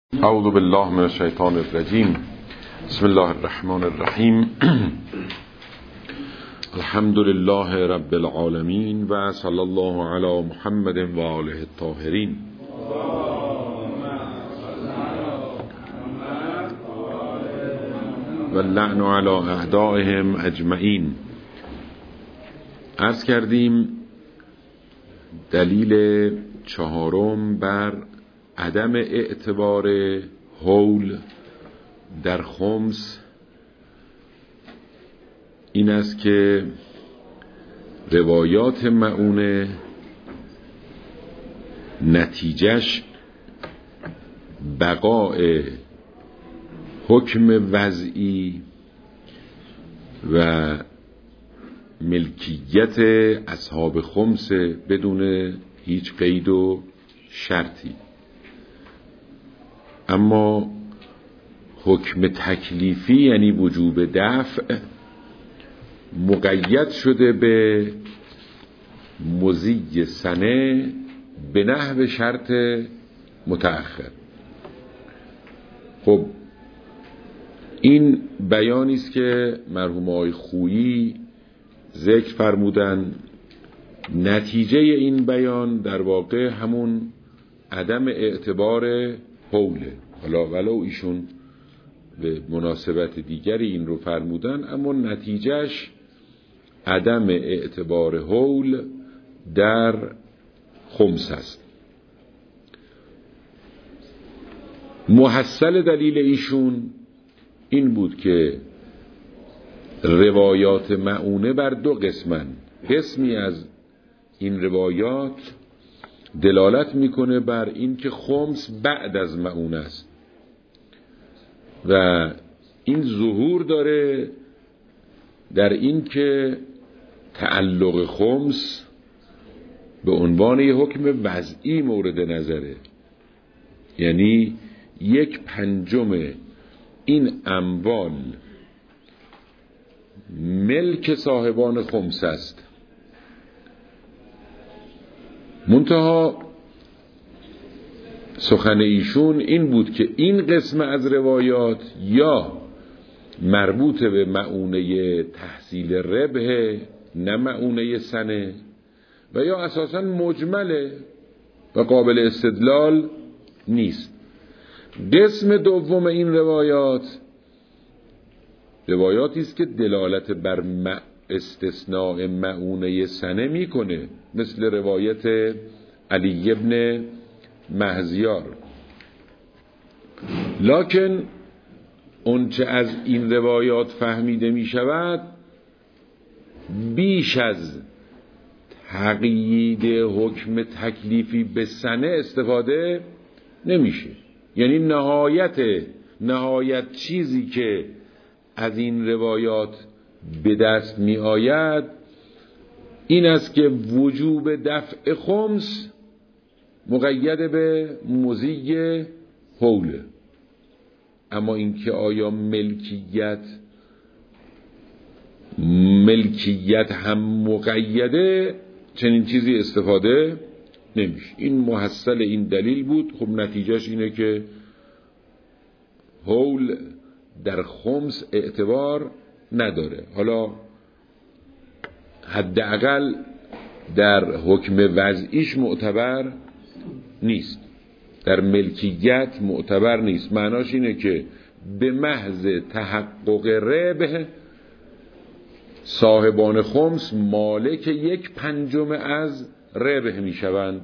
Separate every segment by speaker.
Speaker 1: اعوذ بالله من الشیطان الرجیم. بسم الله الرحمن الرحیم. الحمد لله رب العالمین و صلی الله علی محمد و آله الطاهرین. و اللعن علی اعدائهم اجمعین. عرض کردیم دلیل چهارم بر عدم اعتبار حول در خمس این است که روایات مؤونه نتیجهش بقاء حکم وضعی و ملکیت اصحاب خمس بدون هیچ قید و شرطی. اما حکم تکلیفی یعنی وجوب دفع مقید شده به مضی سنه به نحو شرط متأخر. خب این بیانی است که مرحوم آقای خویی ذکر فرمودن. نتیجه این بیان در واقع همون عدم اعتبار حوله. حالا ولو ایشون به مناسبت دیگری این رو فرمودن، اما نتیجهش عدم اعتبار حول در خمس است. محصل دلیل ایشون این بود که روایات مؤونه بر دو قسمن. قسمی از این روایات دلالت میکنه بر این که خمس بعد از مؤونه است و این ظهور داره در این که تعلق خمس به عنوان یک حکم وضعی مورد نظره، یعنی 1/5 این اموال ملک صاحبان خمس است. منتها سخن ایشون این بود که این قسم از روایات یا مربوط به مؤونه تحصیل ربح نه مؤونه سنه، و یا اساساً مجمله و قابل استدلال نیست. قسم دوم این روایاتی است که دلالت بر استثناء مؤونه سنه میکنه، مثل روایت علی ابن مهزیار. لکن اونچه از این روایات فهمیده می شود بیش از تقیید حکم تکلیفی به سنه استفاده نمیشه. یعنی نهایت چیزی که از این روایات به دست می آید این است که وجوب دفع خمس مقید به مضی حوله. اما اینکه آیا ملکیت هم مقیده، چنین چیزی استفاده نمیشه. این محصل این دلیل بود. خب نتیجهش اینه که حول در خمس اعتبار نداره. حالا حداقل در حکم وضعیش معتبر نیست، در ملکیت معتبر نیست. معناش اینه که به محض تحقق ربح صاحبان خمس مالک 1/5 از ربح می شوند.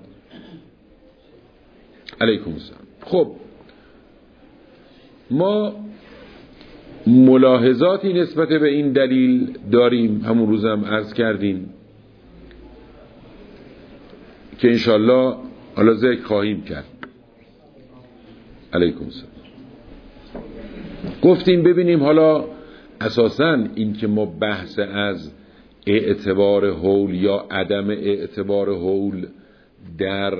Speaker 1: علیکم السلام. خب ما ملاحظاتی نسبت به این دلیل داریم، همون روزم عرض کردیم که انشالله حالا ذکر خواهیم کرد. علیکم السلام. گفتیم ببینیم حالا اساساً این که ما بحث از اعتبار حول یا عدم اعتبار حول در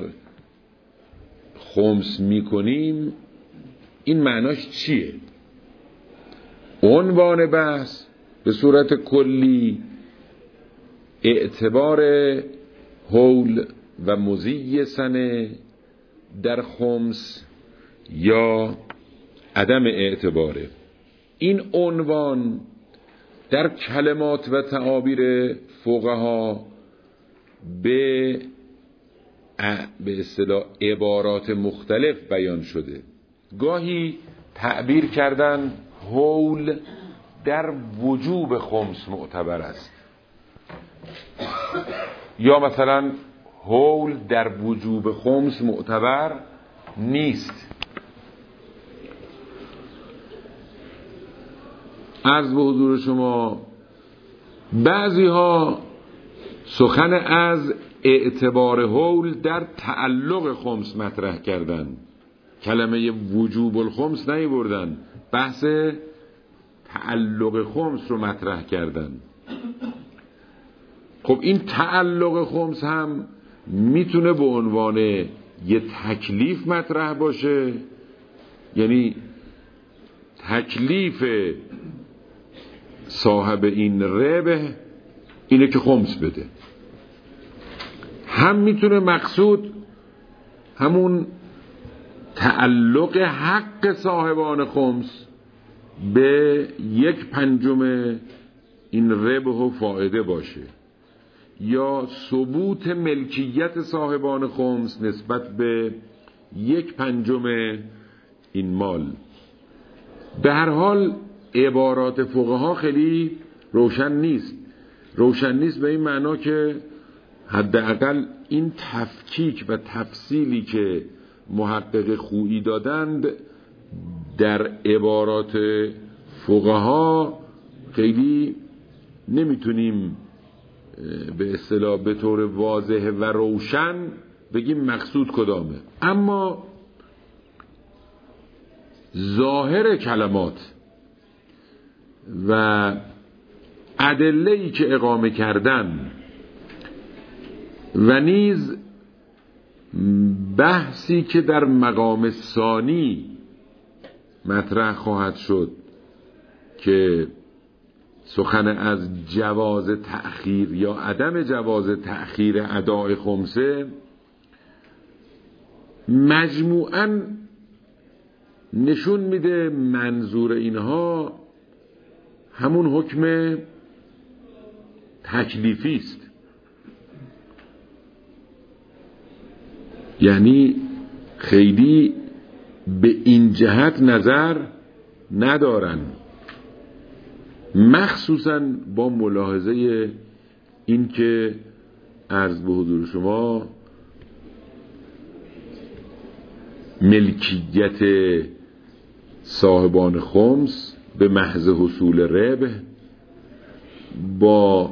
Speaker 1: خمس میکنیم، این معناش چیه؟ عنوان بحث به صورت کلی اعتبار حول و مضی سنه در خمس یا عدم اعتباره. این عنوان در کلمات و تعابیر فقها به اصطلاح عبارات مختلف بیان شده. گاهی تعبیر کردن هول در وجوب خمس معتبر است، یا مثلا هول در وجوب خمس معتبر نیست. عرض به حضور شما بعضی ها سخن از اعتبار هول در تعلق خمس مطرح کردن، کلمه وجوب الخمس نیاوردن، بحث تعلق خمس رو مطرح کردن. خب این تعلق خمس هم میتونه به عنوان یه تکلیف مطرح باشه، یعنی تکلیف صاحب این ربح اینه که خمس بده. هم میتونه مقصود همون تعلق حق صاحبان خمس به 1/5 این ربح و فائده باشه، یا ثبوت ملکیت صاحبان خمس نسبت به 1/5 این مال. به هر حال عبارات فقها خیلی روشن نیست به این معنا که حداقل این تفکیک و تفصیلی که محقق خویی دادند در عبارات فقها خیلی نمیتونیم به اصطلاح به طور واضح و روشن بگیم مقصود کدامه. اما ظاهر کلمات و ادله‌ای که اقامه کردن و نیز بحثی که در مقام ثانی مطرح خواهد شد که سخن از جواز تأخیر یا عدم جواز تأخیر اداء خمسه، مجموعاً نشون میده منظور اینها همون حکم تکلیفی است. یعنی خیلی به این جهت نظر ندارن، مخصوصاً با ملاحظه این که عرض به حضور شما ملکیت صاحبان خمس به محض حصول ربح با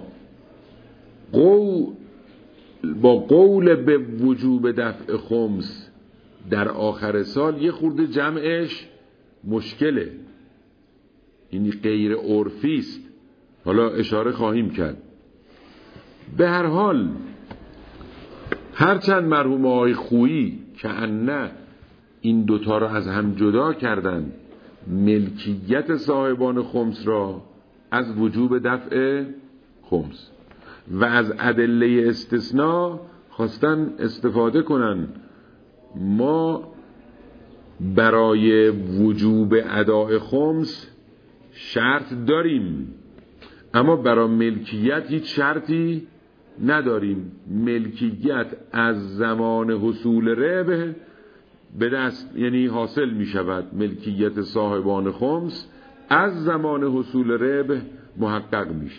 Speaker 1: قول به وجوب دفع خمس در آخر سال یه خورده جمعش مشکله، این غیر عرفی است. حالا اشاره خواهیم کرد. به هر حال هرچند مرحوم آقای خویی که نه این دوتا را از هم جدا کردن، ملکیت صاحبان خمس را از وجوب دفع خمس و از ادله استثناء خواستن استفاده کنن، ما برای وجوب اداء خمس شرط داریم اما برای ملکیت هیچ شرطی نداریم. ملکیت از زمان حصول ربح به دست، یعنی حاصل می شود، ملکیت صاحبان خمس از زمان حصول ربح محقق میشه.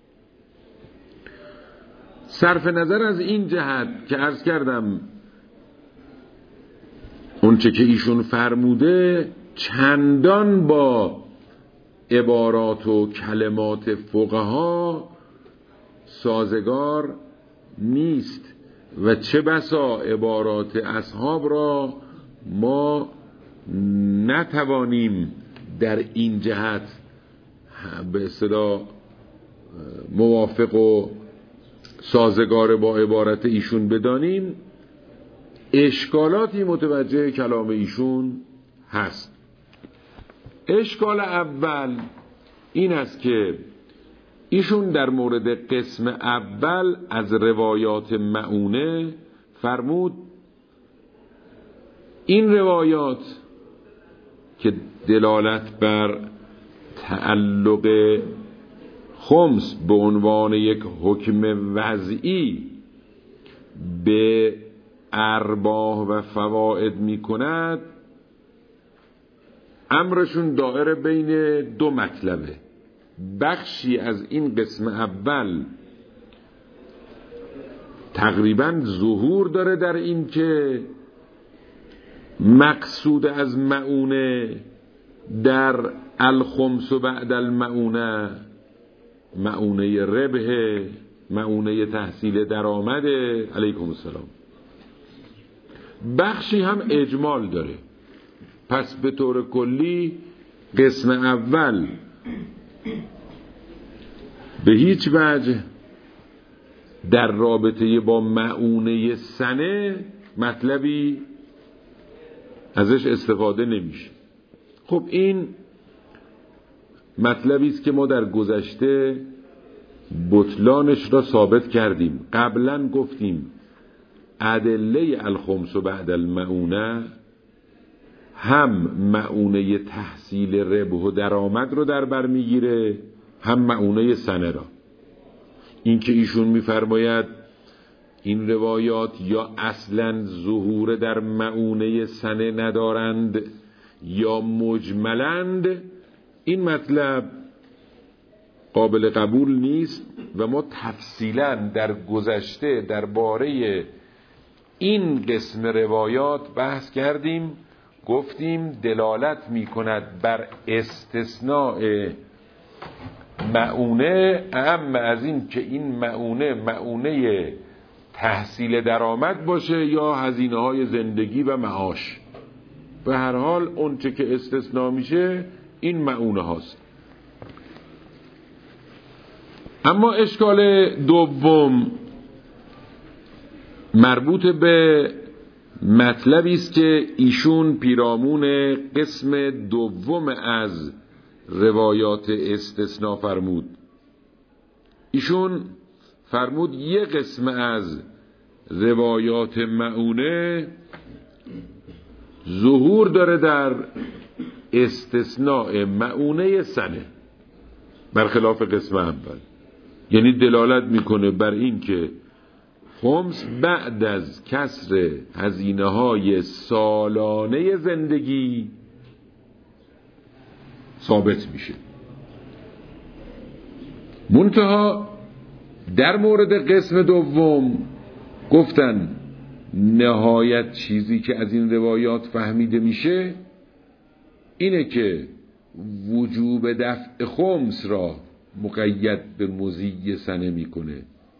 Speaker 1: صرف نظر از این جهت که عرض کردم اونچه که ایشون فرموده چندان با عبارات و کلمات فقها سازگار نیست و چه بسا عبارات اصحاب را ما نتوانیم در این جهت به اصطلاح موافق و سازگار با عبارت ایشون بدانیم. اشکالاتی متوجه کلام ایشون هست. اشکال اول این است که ایشون در مورد قسم اول از روایات مؤونه فرمود این روایات که دلالت بر تعلق خمس به عنوان یک حکم وضعی به ارباح و فواید می کند، امرشون دائره بین دو مطلبه. بخشی از این قسم اول تقریبا ظهور داره در این که مقصود از مؤونه در الخمس و بعد المؤونه مؤونه ربح، مؤونه تحصیل درآمد. علیکم السلام. بخشی هم اجمال داره. پس به طور کلی قسم اول به هیچ وجه در رابطه با مؤونه سنه مطلبی ازش استفاده نمیشه. خب این مطلبی است که ما در گذشته بطلانش را ثابت کردیم. قبلا گفتیم ادله الخمس و بعد المؤونه هم مؤونه تحصیل ربح و درآمد رو در بر میگیره، هم مؤونه سنه را. این که ایشون میفرماید این روایات یا اصلا ظهور در مؤونه سنه ندارند یا مجملند، این مطلب قابل قبول نیست و ما تفصیلا در گذشته درباره این قسم روایات بحث کردیم. گفتیم دلالت می کند بر استثناء مؤونه، اهم از این که این مؤونه تحصیل درآمد باشه یا هزینه های زندگی و معاش. به هر حال اون چه که استثناء میشه این مؤونه هاست. اما اشکال دوم مربوط به مطلبی است که ایشون پیرامون قسم دوم از روایات استثناء فرمود. ایشون فرمود یک قسم از روایات مؤونه ظهور داره در استثناء مؤونه سنه برخلاف قسم اول. یعنی دلالت میکنه بر این که خمس بعد از کسر هزینه‌های سالانه زندگی ثابت میشه. منتها در مورد قسم دوم گفتن نهایت چیزی که از این روایات فهمیده میشه اینه که وجوب دفع خمس را مقید به مضی سنه میکنه.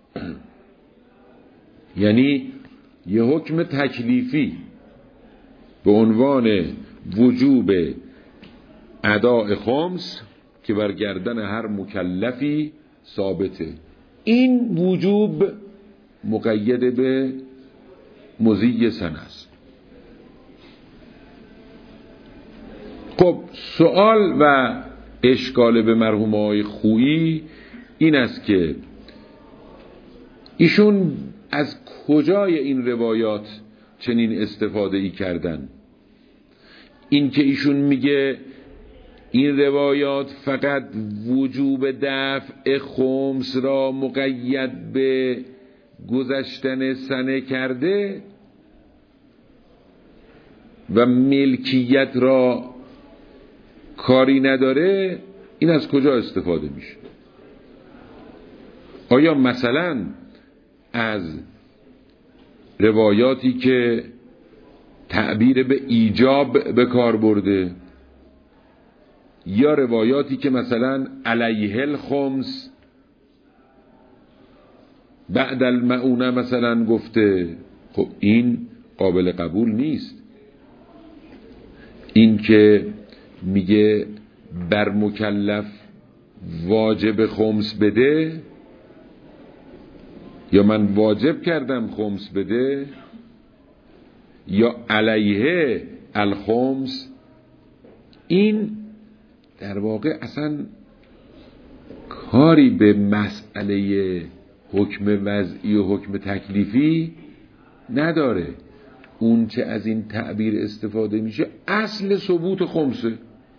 Speaker 1: یعنی یه حکم تکلیفی به عنوان وجوب اداء خمس که بر گردن هر مکلفی ثابته، این وجوب مقید به مضی سنه است. خب سوال و اشکال به مرحوم آقای خویی این است که ایشون از کجای این روایات چنین استفاده ای کردن؟ این که ایشون میگه این روایات فقط وجوب دفع خمس را مقید به گذشتن سنه کرده و ملکیت را کاری نداره، این از کجا استفاده میشه؟ آیا مثلا از روایاتی که تعبیر به ایجاب به کار برده، یا روایاتی که مثلا علیه الخمس بعد المؤونه مثلا گفته؟ خب این قابل قبول نیست. این که میگه بر مکلف واجب خمس بده یا من واجب کردم خمس بده یا علیه الخمس، این در واقع اصلا کاری به مسئله حکم وضعی و حکم تکلیفی نداره. اون چه از این تعبیر استفاده میشه اصل ثبوت خمسه.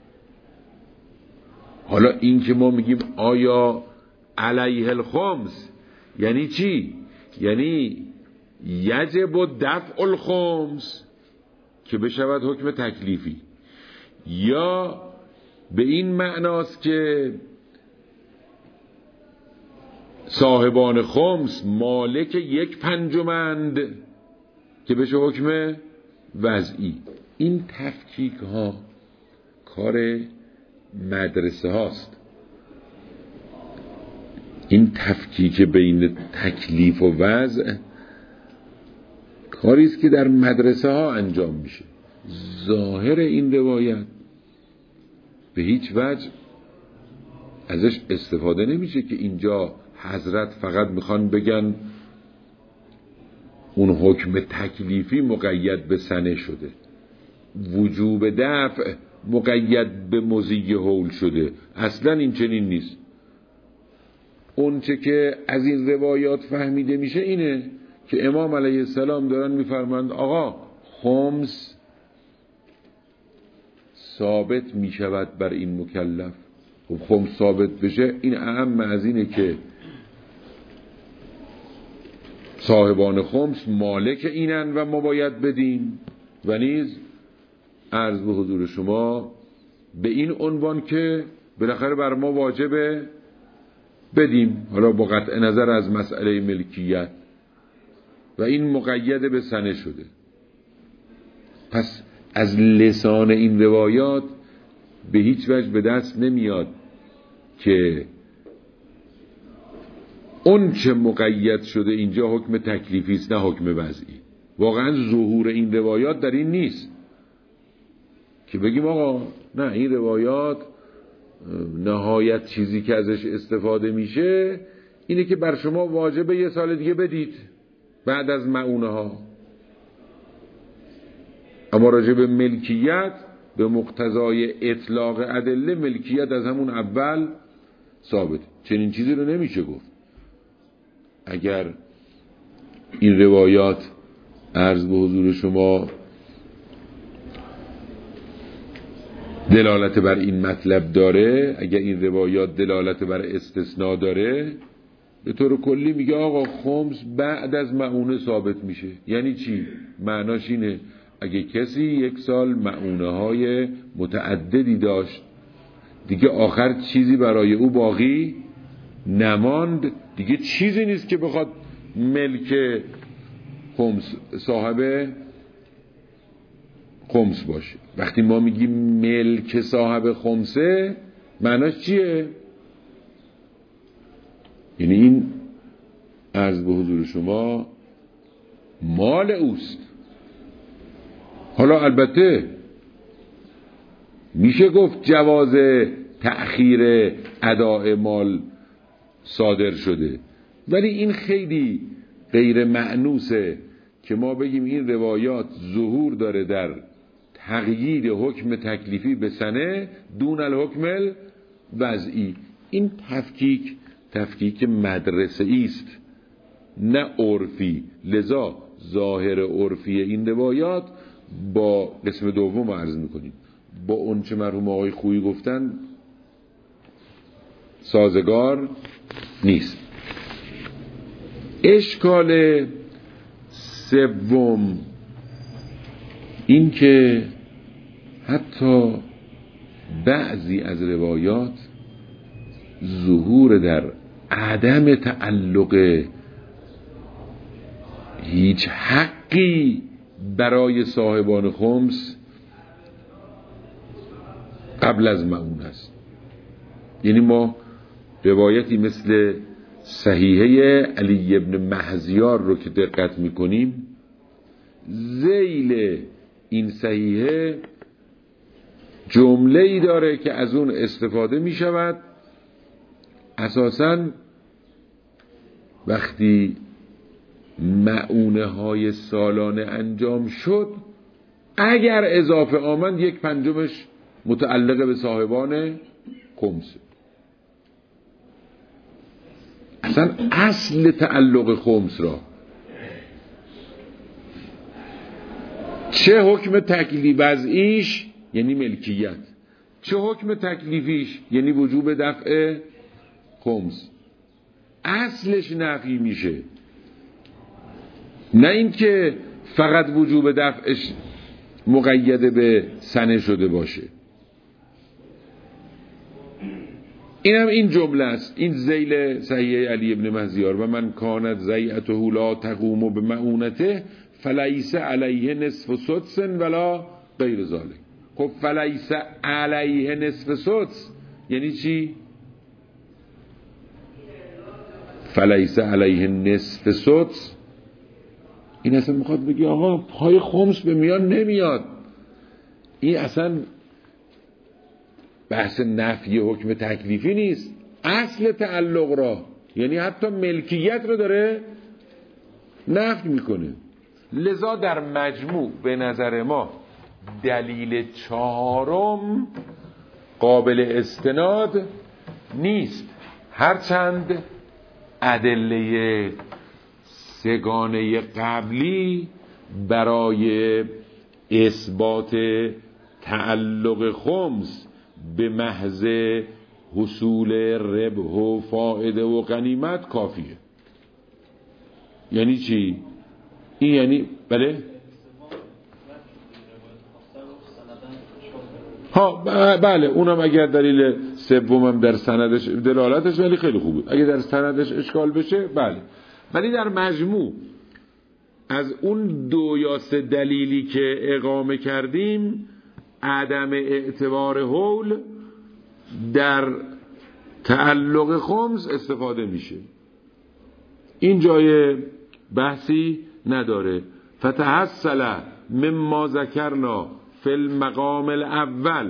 Speaker 1: حالا این که ما میگیم آیا علیه الخمس یعنی چی؟ یعنی یجب دفع الخمس که بشود حکم تکلیفی، یا به این معناست که صاحبان خمس مالک 1/5 که بشه حکم وضعی. این تفکیک ها کار مدرسه هاست. این تفکیک بین تکلیف و وضع کاری است که در مدرسه ها انجام میشه. ظاهر این روایت به هیچ وجه ازش استفاده نمیشه که اینجا حضرت فقط میخوان بگن اون حکم تکلیفی مقید به سنه شده، وجوب دفع مقید به مضی حول شده. اصلا این چنین نیست. اون چه که از این روایات فهمیده میشه اینه که امام علیه السلام دارن میفرمایند آقا خمس ثابت میشود بر این مکلف. خب خمس ثابت بشه این اهم از اینه که صاحبان خمس مالک اینن و ما باید بدیم، و نیز عرض به حضور شما به این عنوان که بالاخره بر ما واجبه بدیم، حالا با قطع نظر از مسئله ملکیت، و این مقید به سنه شده. پس از لسان این روایات به هیچ وجه به دست نمیاد که اون چه مقید شده اینجا حکم تکلیفی است نه حکم وضعی. واقعا ظهور این روایات در این نیست که بگیم آقا نه این روایات نهایت چیزی که ازش استفاده میشه اینه که بر شما واجبه 1 سال دیگه بدید بعد از مؤونه ها. اما راجع به ملکیت به مقتضای اطلاق ادله ملکیت از همون اول ثابت. چنین چیزی رو نمیشه گفت. اگر این روایات عرض به حضور شما دلالت بر این مطلب داره، اگر این روایات دلالت بر استثناء داره، به طور کلی میگه آقا خمس بعد از مؤونه ثابت میشه. یعنی چی؟ معناش اینه اگه کسی 1 سال مؤونه های متعددی داشت دیگه آخر چیزی برای او باقی نماند، دیگه چیزی نیست که بخواد ملک خمس صاحب خمس باشه. وقتی ما میگیم ملک صاحب خمسه معناش چیه؟ یعنی این عرض به حضور شما مال اوست. حالا البته میشه گفت جواز تأخیر اداء مال صادر شده، ولی این خیلی غیر مأنوسه که ما بگیم این روایات ظهور داره در تغییر حکم تکلیفی به سنه دون الحکم وضعی. این تفکیک مدرسه‌ای است نه عرفی. لذا ظاهر عرفی این روایات با قسم دوم عرض میکنیم با اون چه مرحوم آقای خویی گفتن سازگار نیست. اشکال سوم این که حتی بعضی از روایات ظهور در عدم تعلق هیچ حقی برای صاحبان خمس قبل از مؤون است. یعنی ما روایتی مثل صحیحه علی ابن مهزیار رو که دقت میکنیم، ذیل این صحیحه جمله‌ای داره که از اون استفاده میشود اساساً وقتی مؤونه های سالانه انجام شد اگر اضافه آمد 1/5 متعلق به صاحبان خمسه. اصلا اصل تعلق خمس را چه حکم تکلیف وضعیش یعنی ملکیت، چه حکم تکلیفیش یعنی وجوب دفع خمس. اصلش نفی میشه، نه اینکه فقط وجوب دفعش مقید به سنه شده باشه. اینم این جمله است، این ذیل صحیح علی ابن مهزیار: و من کانت ضیعته لا تقوم بمعونته فلیس علیه نصف سدس ولا غیر ذلک. خب فلیس علیه نصف سدس یعنی چی؟ فلیس علیه نصف سدس این اصلا میخواد بگی آقا پای خمس به میان نمیاد. این اصلا بحث نفی حکم تکلیفی نیست، اصل تعلق را یعنی حتی ملکیت رو داره نفی میکنه. لذا در مجموع به نظر ما دلیل چهارم قابل استناد نیست، هرچند ادله سگانه قبلی برای اثبات تعلق خمس به محض حصول ربح و فائده و غنیمت کافیه. یعنی چی؟ این یعنی بله؟ بله اونم اگر دلیل سومم در سندش دلالتش ولی خیلی خوبه، اگر در سندش اشکال بشه بله. ولی در مجموع از اون 2 یا 3 دلیلی که اقامه کردیم عدم اعتبار حول در تعلق خمس استفاده میشه، این جای بحثی نداره. فتحصل مما ذکرنا فی المقام الاول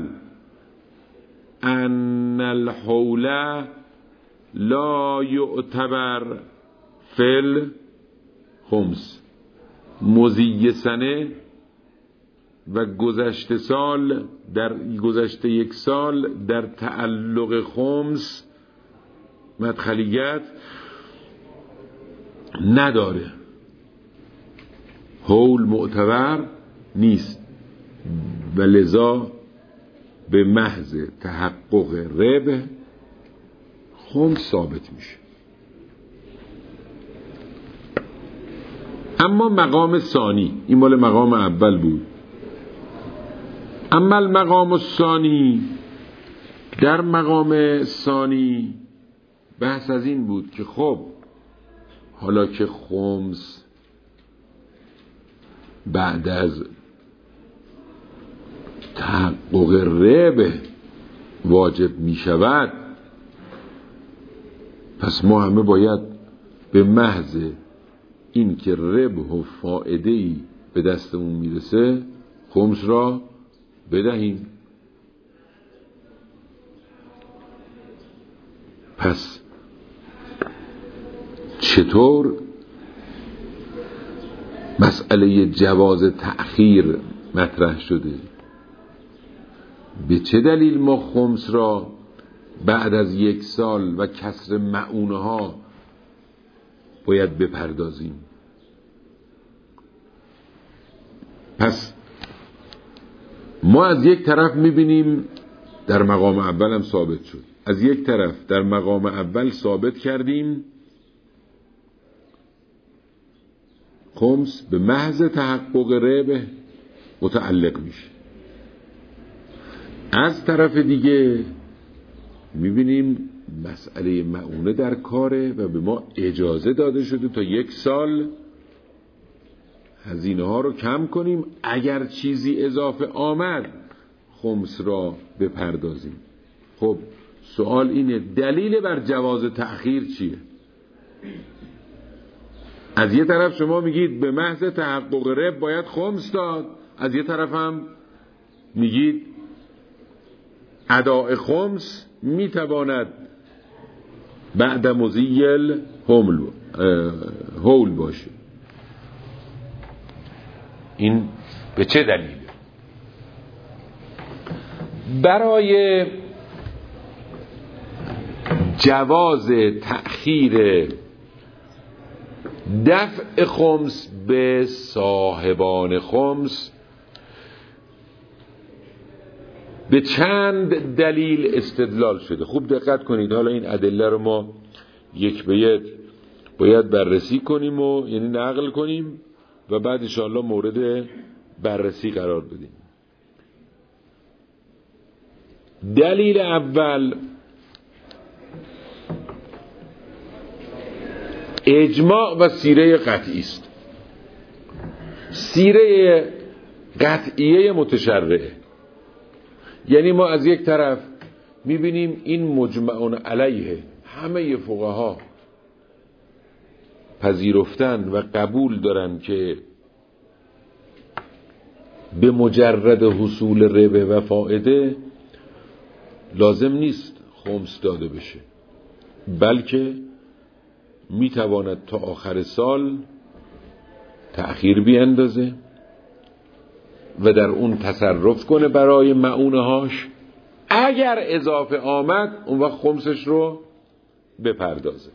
Speaker 1: ان الحول لا یعتبر فی الخمس. مضی سنه و گذشته سال در گذشته 1 سال در تعلق خمس مدخلیت نداره، حول معتبر نیست و لذا به محض تحقق ربح خمس ثابت میشه. اما مقام ثانی، این مال مقام اول بود. اما المقام الثانی، در مقام ثانی بحث از این بود که خب حالا که خمس بعد از تحقق ربح واجب می شود، پس ما همه باید به محض این که ربح و فائده‌ای به دستمون میرسه خمس را بدهیم. پس چطور مسئله جواز تأخیر مطرح شده؟ به چه دلیل ما خمس را بعد از 1 سال و کسر مؤونه ها باید بپردازیم؟ پس ما از یک طرف میبینیم در مقام اول هم ثابت شد، از یک طرف در مقام اول ثابت کردیم خمس به محض تحقق ربح متعلق میشه، از طرف دیگه میبینیم مسئله مؤونه در کاره و به ما اجازه داده شده تا 1 سال هزینه ها رو کم کنیم، اگر چیزی اضافه آمد خمس را بپردازیم. خب سوال اینه دلیل بر جواز تأخیر چیه؟ از یه طرف شما میگید به محض تحقق ربح باید خمس داد، از یه طرف هم میگید اداء خمس میتواند بعد مزیل حول باشه. این به چه دلیله؟ برای جواز تأخیر دفع خمس به صاحبان خمس به چند دلیل استدلال شده. خوب دقت کنید. حالا این ادله رو ما یک به یک باید بررسی کنیم و یعنی نقل کنیم و بعد ان شاءالله مورد بررسی قرار بدیم. دلیل اول اجماع و سیره قطعی است. سیره قطعیه متشرعه، یعنی ما از یک طرف میبینیم این مجمعون علیه، همه فقها پذیرفتن و قبول دارن که به مجرد حصول ربح و فائده لازم نیست خمس داده بشه، بلکه میتواند تا آخر سال تأخیر بیندازه و در اون تصرف کنه برای مؤونه هاش. اگر اضافه آمد اون وقت خمسش رو بپردازه.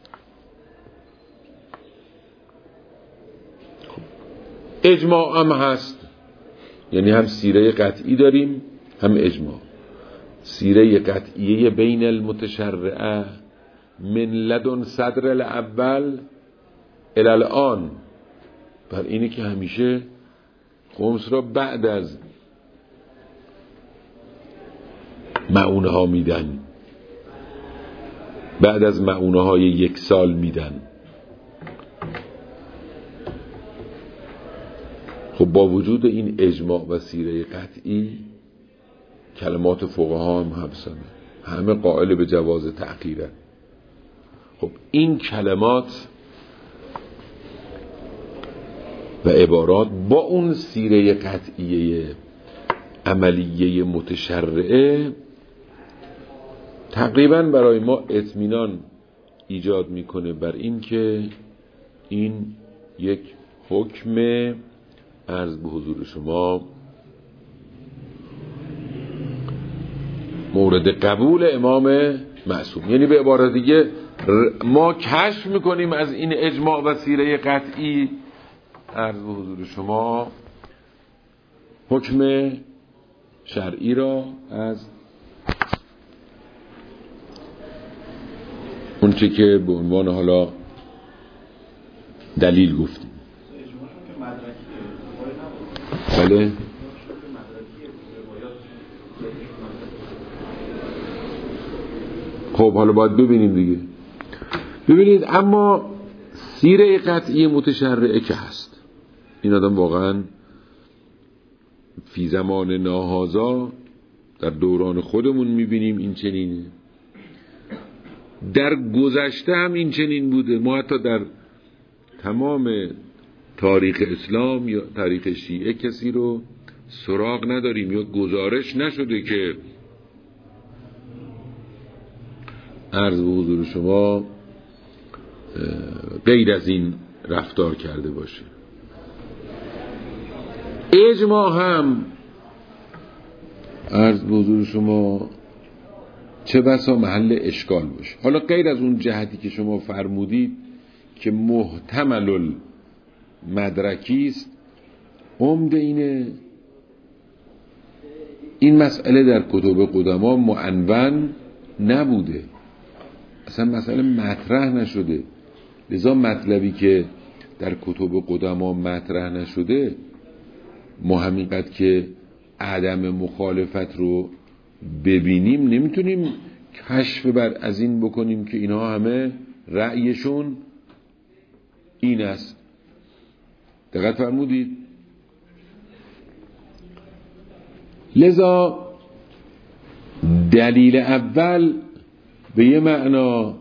Speaker 1: اجماع هم هست، یعنی هم سیره قطعی داریم هم اجماع. سیره قطعیه بین المتشرعه من لدن صدر الاول الالآن، بر اینه که همیشه خمس را بعد از مؤونه ها میدن، بعد از مؤونه های 1 سال میدن. خب با وجود این اجماع و سیره قطعی کلمات فقها هم حبسنه، همه قائل به جواز تأخیره. خب این کلمات و عبارات با اون سیره قطعیه عملیه متشرعه تقریبا برای ما اطمینان ایجاد میکنه بر این که این یک حکم عرض به حضور شما مورد قبول امام معصوم. یعنی به عبارت دیگه ما کشف میکنیم از این اجماع و سیره قطعی عرض به حضور شما حکم شرعی را از اون چه که به عنوان حالا دلیل گفتیم. بله خب حالا باید ببینیم دیگه. ببینید اما سیره قطعی متشرعه که هست، این آدم واقعا فی زمان ناهازا در دوران خودمون میبینیم این چنینه، در گذشته هم این چنین بوده. ما حتی در تمام تاریخ اسلام یا تاریخ شیعه کسی رو سراغ نداریم یا گزارش نشده که عرض به حضور شما غیر از این رفتار کرده باشه. اجماع هم عرض به حضور شما چه بسا محل اشکال باشه. حالا غیر از اون جهتی که شما فرمودید که محتمل المدرکی است، عمده اینه این مسئله در کتب قدما معنون نبوده، اصلا مسئله مطرح نشده. لذا مطلبی که در کتب قدما مطرح نشده، ما همینقدر که عدم مخالفت رو ببینیم نمیتونیم کشف بر از این بکنیم که اینها همه رأیشون این است. دقت فرمودید؟ لذا دلیل اول به یه معنا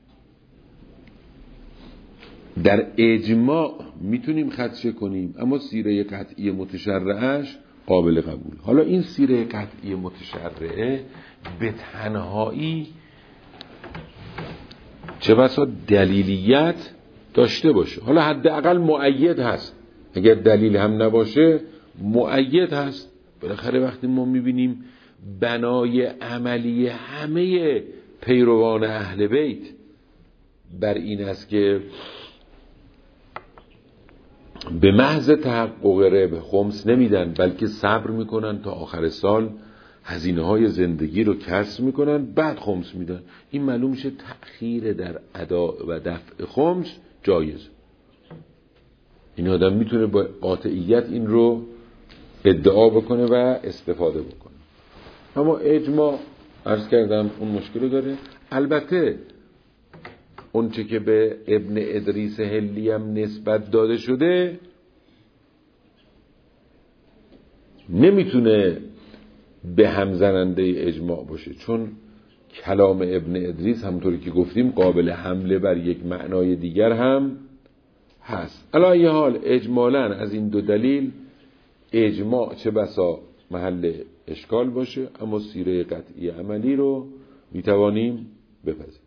Speaker 1: در اجماع میتونیم خدشه کنیم، اما سیره قطعی متشرعش قابل قبول. حالا این سیره قطعی متشرعه به تنهایی چه بسا دلیلیت داشته باشه، حالا حداقل مؤید هست، اگر دلیل هم نباشه مؤید هست. بالاخره وقتی ما میبینیم بنای عملی همه پیروان اهل بیت بر این است که به محض تحقق ربح خمس نمیدن، بلکه صبر میکنن تا آخر سال هزینه‌های زندگی رو کسر میکنن، بعد خمس میدن. این معلوم میشه تأخیر در ادا و دفع خمس جایز. این آدم میتونه با قاطعیت این رو ادعا بکنه و استفاده بکنه. اما اجماع عرض کردم اون مشکل رو داره. البته اون چه که به ابن ادریس حلی هم نسبت داده شده نمیتونه به هم زننده اجماع باشه، چون کلام ابن ادریس همونطوری که گفتیم قابل حمله بر یک معنای دیگر هم هست. علی ای حال اجمالاً از این دو دلیل اجماع چه بسا محل اشکال باشه، اما سیره قطعی عملی رو میتوانیم بپذیریم.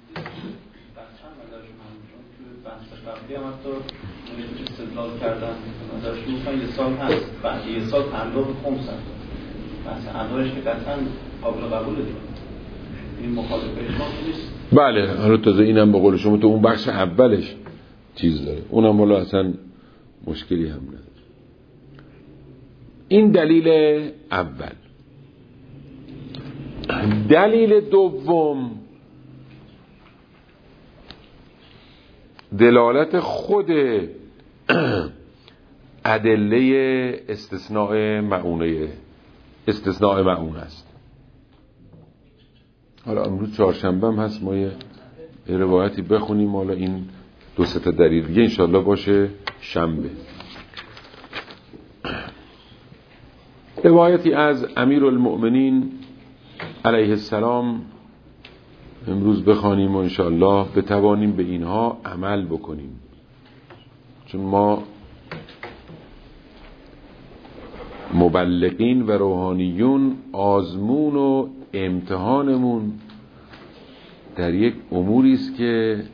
Speaker 2: قبلی هم حتی استدلال کردن نظرش میکنن یه سال هست، بعد یه سال پرداخت خمس هست، بحث انواعش که قطعا قابل قبوله دیگه، این مخالف اجماع نیست.
Speaker 1: بله، حالا تازه اینم به قول شما تو اون بخش اولش چیز داره، اونم والا اصلا مشکلی هم نداره. این دلیل اول. دلیل دوم دلالت خود ادله استثناء معونه است. حالا امروز چهارشنبه هم هست، ما یه روایتی بخونیم، حالا این دو سه تا دلیل دیگه انشالله باشه شنبه. روایتی از امیرالمؤمنین علیه السلام امروز بخوانیم و انشالله بتوانیم به اینها عمل بکنیم، چون ما مبلغین و روحانیون آزمون و امتحانمون در یک اموری است که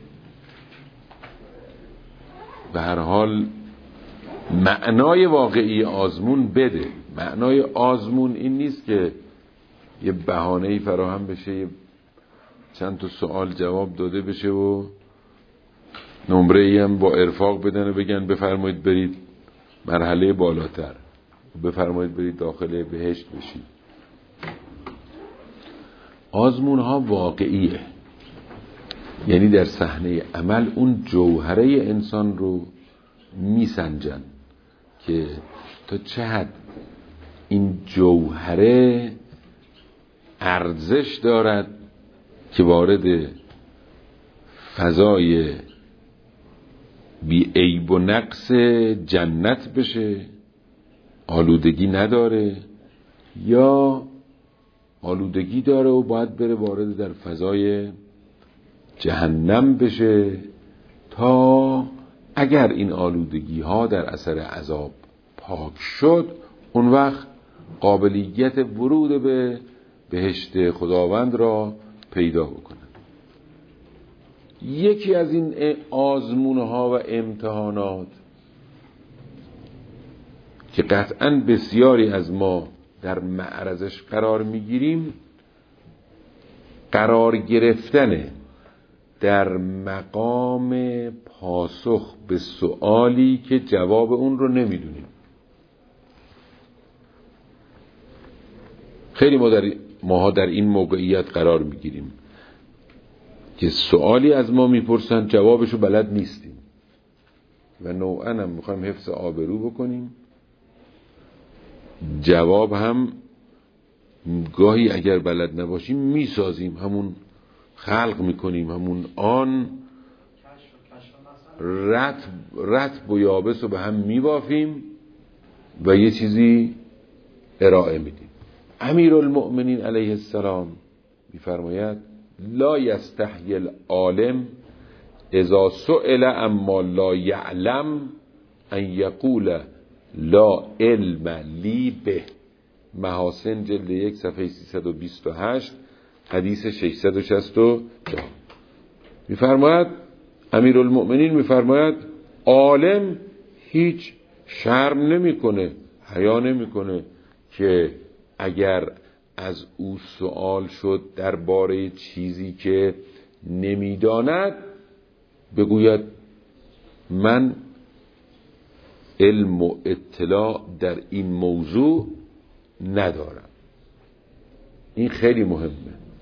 Speaker 1: به هر حال معنای واقعی آزمون بده. معنای آزمون این نیست که یه بهانه‌ای فراهم بشه، یه چند تا سوال جواب داده بشه و نمره‌ای هم با ارفاق بدن و بگن بفرمایید برید مرحله بالاتر، بفرمایید برید داخل بهشت بشید. آزمون ها واقعیه، یعنی در صحنه عمل اون جوهره انسان رو میسنجن که تا چه حد این جوهره ارزش دارد که وارد فضای بی عیب و نقص جنت بشه، آلودگی نداره، یا آلودگی داره و باید بره وارد در فضای جهنم بشه، تا اگر این آلودگی ها در اثر عذاب پاک شد اون وقت قابلیت ورود به بهشت خداوند را پیدا بکنه. یکی از این آزمونها و امتحانات که قطعاً بسیاری از ما در معرضش قرار میگیریم، قرار گرفتن در مقام پاسخ به سؤالی که جواب اون رو نمیدونیم. خیلی ماها در این موقعیت قرار میگیریم که سوالی از ما میپرسن جوابشو بلد نیستیم و نوعاً هم میخوایم حفظ آبرو بکنیم. جواب هم گاهی اگر بلد نباشیم میسازیم، همون خلق میکنیم، همون آن رطب و یابس رو به هم میبافیم و یه چیزی ارائه میدیم. امیرالمؤمنین علیه السلام میفرماید لا یستحی العالم اذا سئل اما لا یعلم ان یقول لا علم لی به. محاسن جلد 1 صفحه 328 حدیث 664 میفرماید، امیرالمؤمنین میفرماید عالم هیچ شرم نمیکنه، حیا نمیکنه که اگر از او سوال شد درباره چیزی که نمیداند بگوید من علم و اطلاع در این موضوع ندارم. این خیلی مهمه.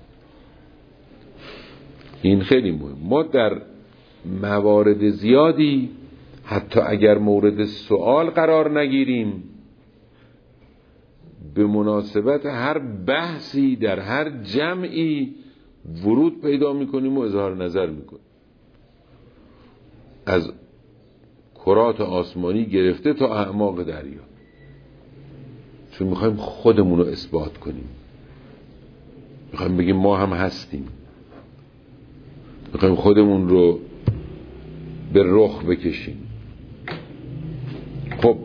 Speaker 1: این خیلی مهم. ما در موارد زیادی حتی اگر مورد سوال قرار نگیریم، به مناسبت هر بحثی در هر جمعی ورود پیدا میکنیم و اظهار نظر میکنیم، از کرات آسمانی گرفته تا اعماق دریا، چون میخوایم خودمون رو اثبات کنیم، میخوایم بگیم ما هم هستیم، میخوایم خودمون رو به رخ بکشیم. خب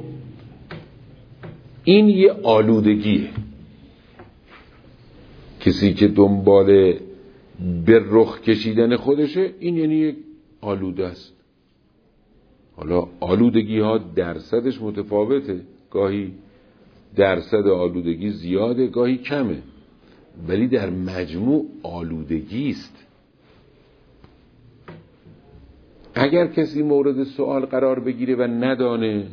Speaker 1: این یه آلودگیه. کسی که دنبال به رخ کشیدن خودشه، این یعنی یک آلوده است. حالا آلودگی ها درصدش متفاوته، گاهی درصد آلودگی زیاده، گاهی کمه، ولی در مجموع آلودگی است. اگر کسی مورد سوال قرار بگیره و ندانه،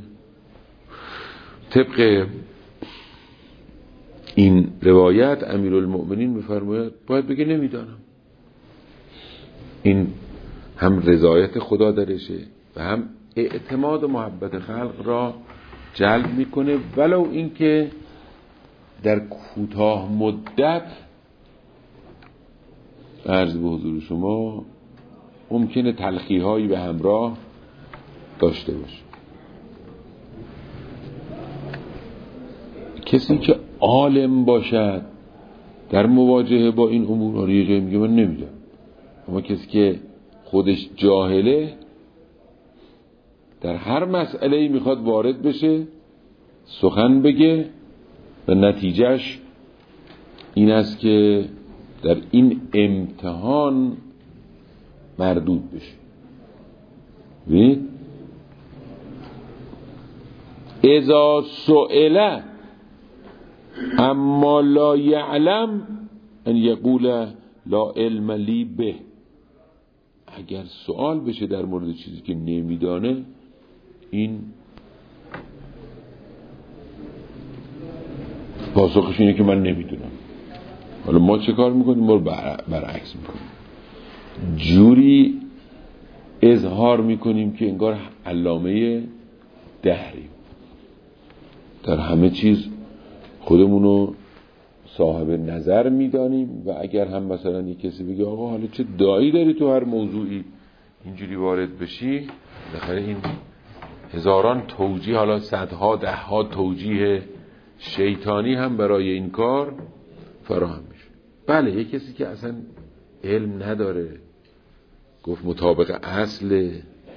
Speaker 1: طبق این روایت امیرالمؤمنین می‌فرماید باید بگه نمیدانم. این هم رضایت خدا درشه و هم اعتماد و محبت خلق را جلب میکنه، ولو اینکه در کوتاه مدت عرض به حضور شما ممکنه تلخی‌هایی به همراه داشته باشه. کسی که عالم باشد در مواجهه با این امور، یه جایی میگه من نمیدونم، اما کسی که خودش جاهله در هر مسئله‌ای میخواد وارد بشه، سخن بگه و نتیجهش این است که در این امتحان مردود بشه. ببینید اذا سئل اما لا یعلم ان یقول لا علم لی به. اگر سوال بشه در مورد چیزی که نمیدانه، این پاسخش اینه که من نمیدونم. حالا ما چه کار میکنیم؟ ما برعکس میکنیم، جوری اظهار میکنیم که انگار علامه دهریم، در همه چیز خودمونو صاحب نظر میدانیم. و اگر هم مثلا یک کسی بگه آقا حالا چه داعی داری تو هر موضوعی اینجوری وارد بشی، بالاخره این هزاران توجیه، حالا صدها دهها توجیه شیطانی هم برای این کار فراهم میشه. بله، یک کسی که اصلا علم نداره، گفت مطابق اصل،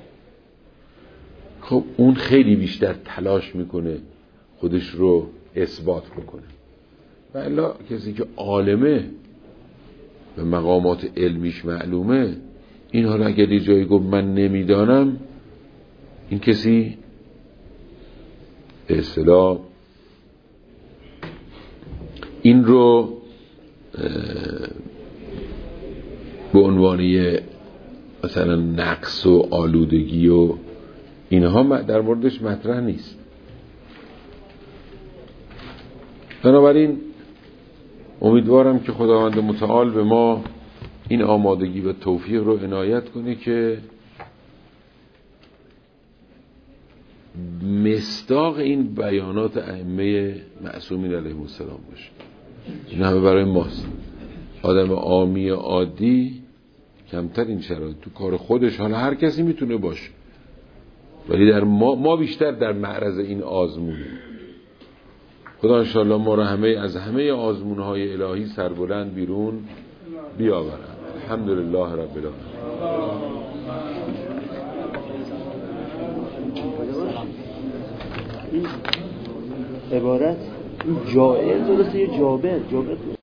Speaker 1: خب اون خیلی بیشتر تلاش میکنه خودش رو اثبات بکنه. و الا کسی که عالمه و مقامات علمیش معلومه، این حالا اگر یه جایی گفت من نمیدانم، این کسی به اصطلاح این رو به عنوان مثلا نقص و آلودگی و اینها در موردش مطرح نیست. بنابراین امیدوارم که خداوند متعال به ما این آمادگی و توفیق رو عنایت کنه که مصداق این بیانات ائمه معصومین علیهم السلام باشه. این همه برای ماست. آدم عامی عادی کمتر این شرایط تو کار خودش، حالا هر کسی میتونه باشه، ولی در ما بیشتر در معرض این آزمونیم. خدا انشاءالله ما را از همه آزمونهای الهی سربلند بیرون بیاورد. الحمدلله رب العالمین.
Speaker 3: این عبارت جائر درسته یا جابر؟